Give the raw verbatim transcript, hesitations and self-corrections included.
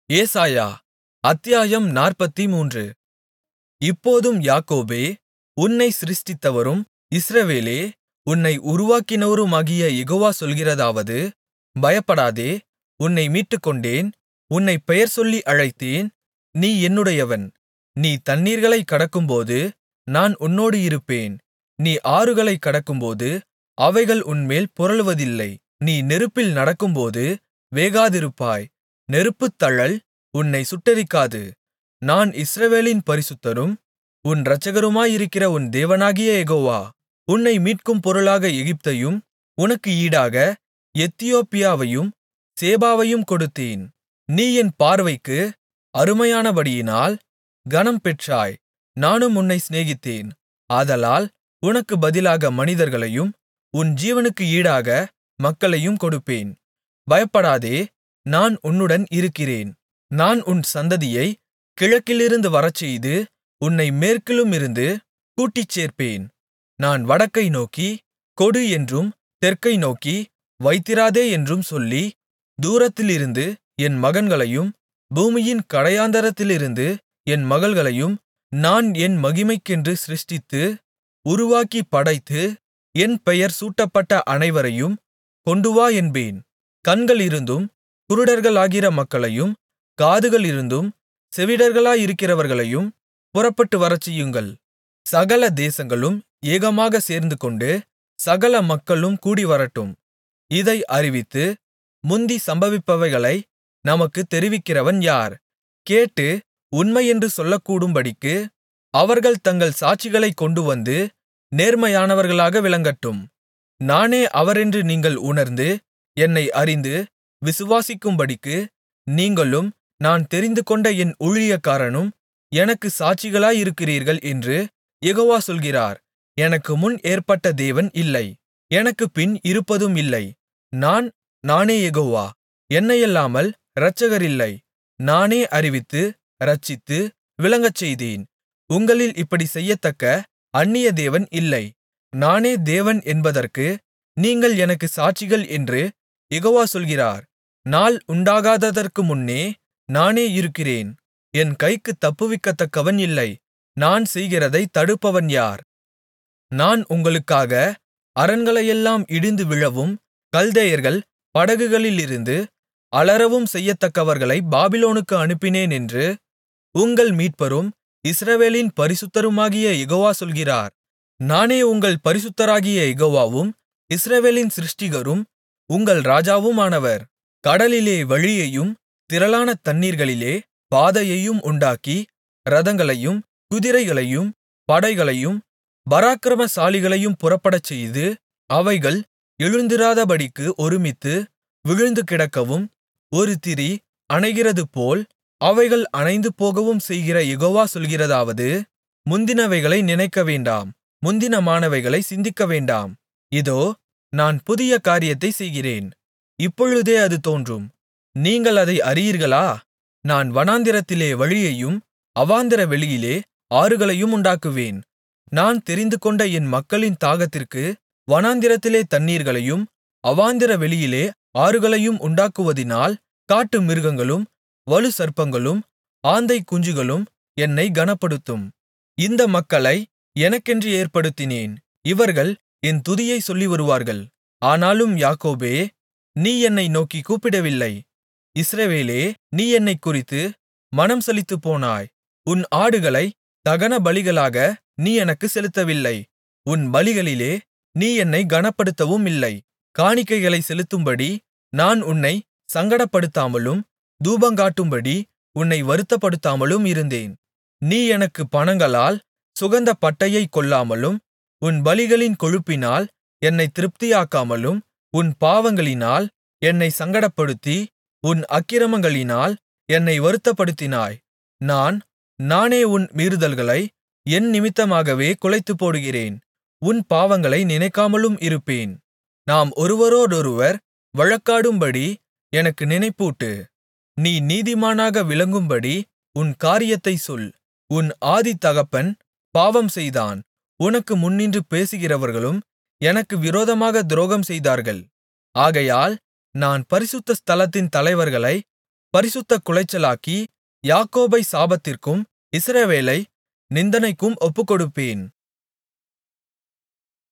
ஏசாயா அத்தியாயம் நாற்பத்துமூன்று. இப்போதும் யாக்கோபே, உன்னைச் சிருஷ்டித்தவரும் இஸ்ரவேலே, உன்னை உருவாக்கினவருமாகிய யெகோவா சொல்கிறதாவது, பயப்படாதே, உன்னை மீட்டுக்கொண்டேன், உன்னைப் பெயர்சொல்லி அழைத்தேன், நீ என்னுடையவன். நீ தண்ணீர்களைக் கடக்கும்போது நான் உன்னோடு இருப்பேன். நீ ஆறுகளைக் கடக்கும்போது அவைகள் உன்மேல் புரளுவதில்லை. நீ நெருப்பில் நடக்கும்போது வேகாதிருப்பாய். நெருப்புத்தழல் உன்னைச் சுட்டெரிக்காது. நான் இஸ்ரவேலின் பரிசுத்தரும் உன் இரட்சகருமாயிருக்கிற உன் தேவனாகிய யெகோவா. உன்னை மீட்கும் பொருளாக எகிப்தையும் உனக்கு ஈடாக எத்தியோப்பியாவையும் சேபாவையும் கொடுத்தேன். நீ என் பார்வைக்கு அருமையானபடியினால் கனம் பெற்றாய். நானும் உன்னை சிநேகித்தேன். ஆதலால் உனக்குப் பதிலாக மனிதர்களையும் உன் ஜீவனுக்கு ஈடாக மக்களையும் கொடுப்பேன். பயப்படாதே, நான் உன்னுடன் இருக்கிறேன். நான் உன் சந்ததியைக் கிழக்கிலிருந்து வரச்செய்து உன்னை மேற்கிலுமிருந்து கூட்டிச் சேர்ப்பேன். நான் வடக்கை நோக்கி கொடு என்றும் தெற்கை நோக்கி வைத்திராதே என்றும் சொல்லி, தூரத்திலிருந்து என் மகன்களையும் பூமியின் கடையாந்தரத்திலிருந்து என் மகள்களையும் நான் என் மகிமைக்கென்று சிருஷ்டித்து உருவாக்கிப் படைத்து என் பெயர் சூட்டப்பட்ட அனைவரையும் கொண்டுவா என்பேன். கண்களிருந்தும் குருடர்களாகிற மக்களையும் காதுகளிருந்தும் செவிடர்களாயிருக்கிறவர்களையும் புறப்பட்டு வரச்செய்யுங்கள். சகல தேசங்களும் ஏகமாகச் சேர்ந்துகொண்டு சகல மக்களும் கூடிவரட்டும். இதை அறிவித்து முந்தி சம்பவிப்பவைகளை நமக்குத் தெரிவிக்கிறவன் யார்? கேட்டு உண்மையென்று சொல்லக்கூடும்படிக்கு அவர்கள் தங்கள் சாட்சிகளைக் கொண்டுவந்து நேர்மையானவர்களாக விளங்கட்டும். நானே அவரென்று நீங்கள் உணர்ந்து என்னை அறிந்து விசுவாசிக்கும்படிக்கு நீங்களும் நான் தெரிந்துகொண்ட என் ஊழியக்காரனும் எனக்குச் சாட்சிகளாயிருக்கிறீர்கள் என்று யெகோவா சொல்கிறார். எனக்கு முன் ஏற்பட்ட தேவன் இல்லை, எனக்குப் பின் இருப்பதும் இல்லை. நான் நானே யெகோவா, என்னையல்லாமல் இரட்சகர் இல்லை. நானே அறிவித்து இரட்சித்து விளங்கச்செய்தேன். உங்களில் இப்படிச் செய்யத்தக்க அந்நிய தேவன் இல்லை. நானே தேவன் என்பதற்கு நீங்கள் எனக்குச் சாட்சிகள் என்று யெகோவா சொல்கிறார். நாள் உண்டாகாததற்கு முன்னே நானே இருக்கிறேன். என் கைக்குத் தப்புவிக்கத்தக்கவன் இல்லை. நான் செய்கிறதைத் தடுப்பவன் யார்? நான் உங்களுக்காக அரண்களையெல்லாம் இடிந்து விழவும் கல்தேயர்கள் படகுகளிலிருந்து அலறவும் செய்யத்தக்கவர்களை பாபிலோனுக்கு அனுப்பினேன் என்று உங்கள் மீட்பரும் இஸ்ரவேலின் பரிசுத்தருமாகிய யெகோவா சொல்கிறார். நானே உங்கள் பரிசுத்தராகிய யெகோவாவும் இஸ்ரவேலின் சிருஷ்டிகரும் உங்கள் ராஜாவுமானவர். கடலிலே வழியையும் திரளான தண்ணீர்களிலே பாதையையும் உண்டாக்கி இரதங்களையும் குதிரைகளையும் படைகளையும் பராக்கிரமசாலிகளையும் புறப்படச்செய்து அவைகள் எழுந்திராதபடிக்கு ஒருமித்து விழுந்து கிடக்கவும் ஒரு திரி அணைகிறதுபோல் அவைகள் அணைந்து போகவும் செய்கிற யெகோவா சொல்கிறதாவது, முந்தினவைகளை நினைக்கவேண்டாம், முந்தினமானவைகளை சிந்திக்கவேண்டாம். இதோ நான் புதிய காரியத்தைச் செய்கிறேன், இப்பொழுதே அது தோன்றும். நீங்கள் அதை அறியீர்களா? நான் வனாந்திரத்திலே வழியையும் அவாந்தர வெளியிலே ஆறுகளையும் உண்டாக்குவேன். நான் தெரிந்துகொண்ட என் மக்களின் தாகத்திற்கு வனாந்திரத்திலே தண்ணீர்களையும் அவாந்தர வெளியிலே ஆறுகளையும் உண்டாக்குவதினால் காட்டு மிருகங்களும் வலுசர்ப்பங்களும் ஆந்தை குஞ்சுகளும் என்னை கனப்படுத்தும். இந்த மக்களை எனக்கென்று ஏற்படுத்தினேன், இவர்கள் என் துதியைச் சொல்லி வருவார்கள். ஆனாலும் யாக்கோபே, நீ என்னை நோக்கிக் கூப்பிடவில்லை. இஸ்ரவேலே, நீ என்னைக் குறித்து மனம் சலித்துப்போனாய். உன் ஆடுகளை தகன பலிகளாக நீ எனக்குச் செலுத்தவில்லை. உன் பலிகளிலே நீ என்னை கனப்படுத்தவும் இல்லை. காணிக்கைகளை செலுத்தும்படி நான் உன்னை சங்கடப்படுத்தாமலும் தூபங்காட்டும்படி உன்னை வருத்தப்படுத்தாமலும் இருந்தேன். நீ எனக்கு பணங்களால் சுகந்த பட்டையைக் கொள்ளாமலும் உன் பலிகளின் கொழுப்பினால் என்னை திருப்தியாக்காமலும் உன் பாவங்களினால் என்னை சங்கடப்படுத்தி உன் அக்கிரமங்களினால் என்னை வருத்தப்படுத்தினாய். நான் நானே உன் மீறுதல்களை என் நிமித்தமாகவே குலைத்துப்போடுகிறேன். உன் பாவங்களை நினைக்காமலும் இருப்பேன். நாம் ஒருவரோடொருவர் வழக்காடும்படி எனக்கு நினைப்பூட்டு. நீ நீதிமானாக விளங்கும்படி உன் காரியத்தைச் சொல். உன் ஆதிதகப்பன் பாவம் செய்தான். உனக்கு முன்னின்று பேசுகிறவர்களும் எனக்கு விரோதமாக துரோகம் செய்தார்கள். ஆகையால் நான் பரிசுத்த ஸ்தலத்தின் தலைவர்களை பரிசுத்தக் குலைச்சலாக்கி யாக்கோபைச் சாபத்திற்கும் இஸ்ரவேலை நிந்தனைக்கும் ஒப்புக்கொடுப்பேன்